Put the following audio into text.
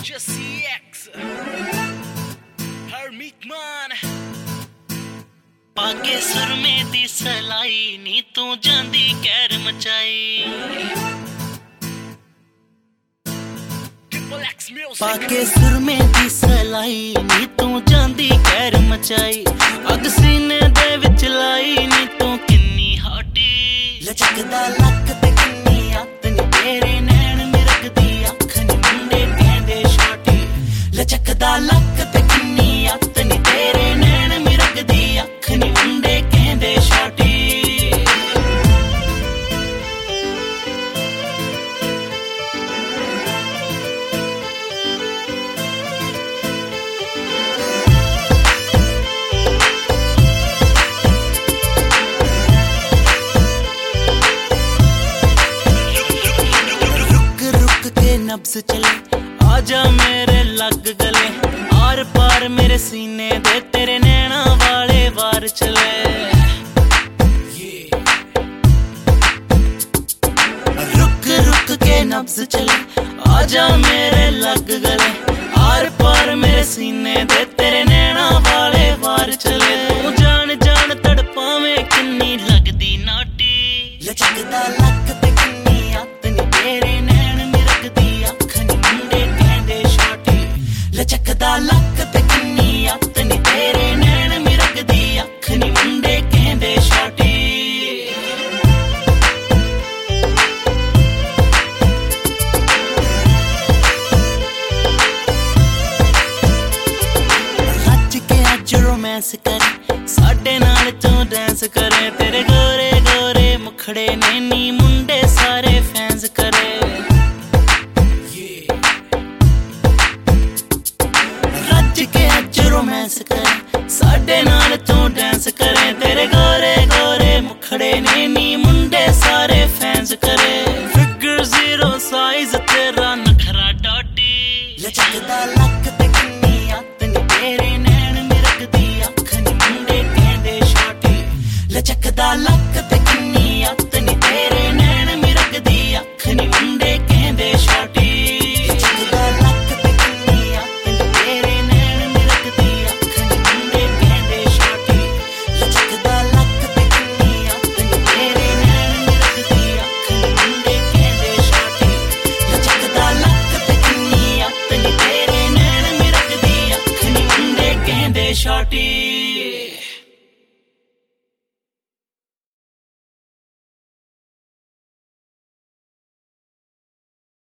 Jesse X Hermit Man पाके सुरमे दी सलाई नी तू जांदी कैर मचाई पाके सुरमे दी सलाई नी तू जांदी कैर मचाई अग सीने दे विच लाई नी तू किन्नी हॉटी लचकदा लक ते किन्नी अत नी तेरे नैन मिरकदी अख नी मुंडे कहंदे शाटी लचकदा लक ते किन्नी अत नी तेरे नैन मिरकदी अख नी मुंडे कहंदे शाटी नब्ज़ चले आजा मेरे लग गले आर पार मेरे सीने दे तेरे नैना वाले वार चले रुक रुक के नब्ज़ चले आजा मेरे लग गले आर पार मेरे सीने दे तेरे नैना वाले वार चले तू जान जान तड़पावे किन्नी लगदी नाटी लचकदा लक ते किन्नी अत नी तेरे लचकदा लक ते किन्नी अत नी तेरे नैन मिरकदी अख नी मुंडे कहंदे शाटी रज के अज रोमांस करे साडे नाल तू डांस करे तेरे गोरे गोरे मुखड़े ने नी मुंडे सारे फैंस करे रोमांस करे साडे नाल तू डांस करे तेरे गोरे गोरे मुखड़े ने नी मुंडे सारे फैंस करे